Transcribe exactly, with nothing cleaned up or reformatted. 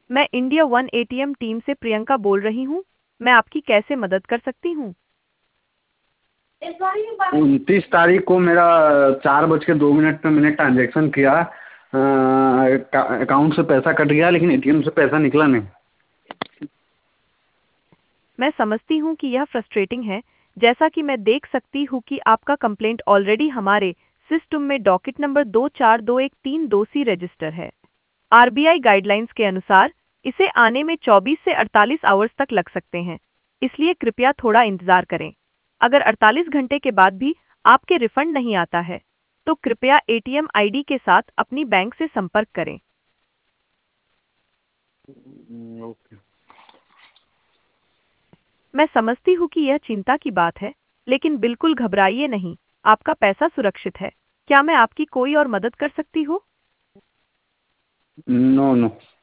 मैं India one ATM team से प्रियंका बोल रही हूँ। मैं आपकी कैसे मदद कर सकती हूँ? उनतीस तारीख को मेरा चार बज के दो मिनट पे मैंने ट्रांजेक्शन किया, अकाउंट से पैसा कट गया लेकिन एटीएम से पैसा निकला नहीं। मैं समझती हूँ कि यह फ्रस्ट्रेटिंग है। जैसा कि मैं देख सकती हूँ कि आपका कंप्लेंट ऑलरेडी हमारे सिस्टम में डॉकेट नंबर दो चार दो एक तीन दो सी रजिस्टर है। आरबीआई गाइडलाइंस के अनुसार इसे आने में चौबीस से अड़तालीस आवर्स तक लग सकते हैं, इसलिए कृपया थोड़ा इंतजार करें। अगर अड़तालीस घंटे के बाद भी आपके रिफंड नहीं आता है, तो कृपया एटीएम आईडी के साथ अपनी बैंक से संपर्क करें। ओके। मैं समझती हूँ कि यह चिंता की बात है, लेकिन बिल्कुल घबराइए नहीं, आपका पैसा सुरक्षित है। क्या मैं आपकी कोई और मदद कर सकती हूँ? No no.